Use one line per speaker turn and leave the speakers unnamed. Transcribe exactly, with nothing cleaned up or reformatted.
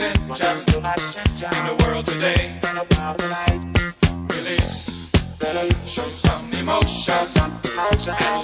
attention in the world today. Release, show some emotion, and